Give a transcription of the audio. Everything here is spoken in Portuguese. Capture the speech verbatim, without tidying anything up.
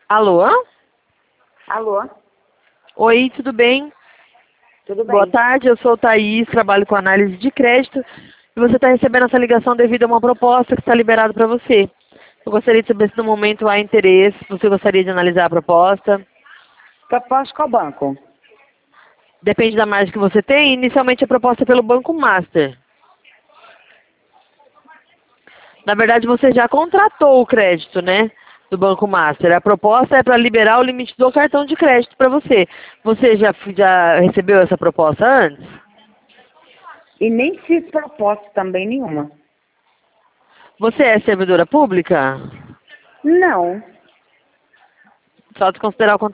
Alô? Alô? Oi, tudo bem? Tudo bem? Boa tarde, eu sou o Thaís, trabalho com análise de crédito e você está recebendo essa ligação devido a uma proposta que está liberada para você. Eu gostaria de saber se no momento há interesse, se você gostaria de analisar a proposta. Proposta qual banco? Depende da margem que você tem. Inicialmente a proposta é pelo Banco Master. Na verdade, você já contratou o crédito, né? Do Banco Master. A proposta é para liberar o limite do cartão de crédito para você. Você já, já recebeu essa proposta antes? E nem fiz proposta também nenhuma. Você é servidora pública? Não. Só desconsiderar o